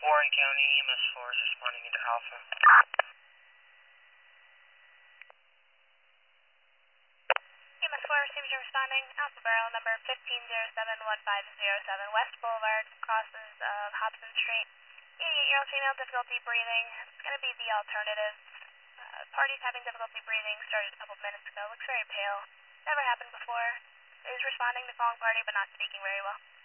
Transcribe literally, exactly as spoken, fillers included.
Warren County, E M S four is responding into Alpha. E M S four receives your responding. Alpha Barrel number fifteen zero seven one five zero seven, West Boulevard, crosses of Hobson Street. eighty-eight-year-old female, difficulty breathing. It's going to be the alternative. Uh, party's having difficulty breathing, started a couple minutes ago, looks very pale. Never happened before. Is responding to calling party but not speaking very well.